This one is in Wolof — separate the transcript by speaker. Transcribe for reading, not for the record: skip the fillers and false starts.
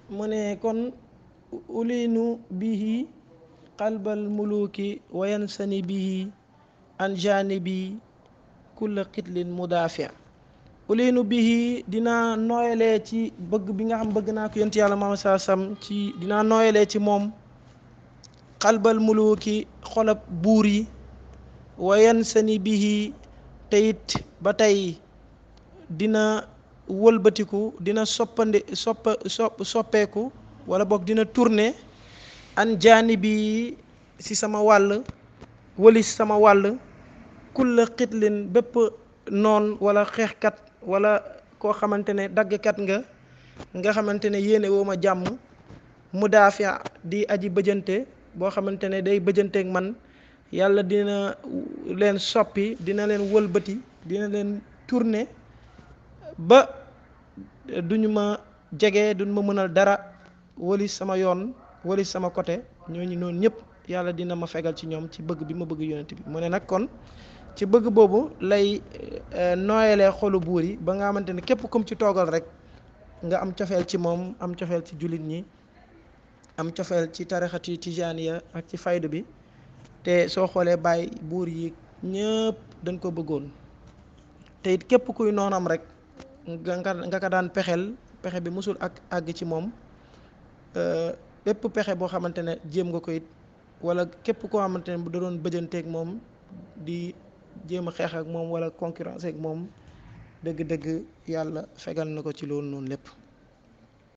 Speaker 1: mu ne kon ulinu bihi qalbal muluki wa yansani bihi an janibi kulla xitlin mudaafi ulinu bihi dinaa nooyalee ci bëgg bi nga xam bëgg naa ko yonent yàlla Muhammad sallallahu alayhi wasallam ci dinaa nooyalee ci moom qalbal muluki xolab buur yi wa yansani bihi te it ba tey dina wëlbatiku dina soppeeku wala boog dina tourner an jaanibi ci sama wàll wëlis sama wàll kulla xitlin bépp noon wala xeexkat wala koo xamante ne daggkat nga xamante ne yéene woo ma jàmm mudaafi' di aji bëjante boo xamante ne day bëjanteek man yàlla dina leen soppi dina leen wëlbati dina leen tourner ba duñu ma jege duñu ma mënal dara wëlis sama yoon wëlis sama côté ñooñu noonu ñëpp yàlla dina ma fegal ci ñoom ci bëgg bi ma bëgg yonent bi mu ne nag kon ci bëgg boobu lay nooyalee xolu buur yi ba nga xamante ne képp kum ci toogal rek nga am cofeel ci moom am cofeel ci jullit ñi am cofeel ci tarixati tijaaniya ak ci faydu bi te soo xoolee bàyyi buur yi ñëpp dañ ko bëggoon te it képp kuy noonam rek nga ko daan pexeel pexe bi musul ak àgg ci moom bépp pexe boo xamante ne jéem nga ko it wala képp koo xamante ne bu da doon bëjanteeg moom di jéem a xeex ak moom wala concurrence ak moom dëgg-dëgg yàlla fegal na ko ci loolu noonu lépp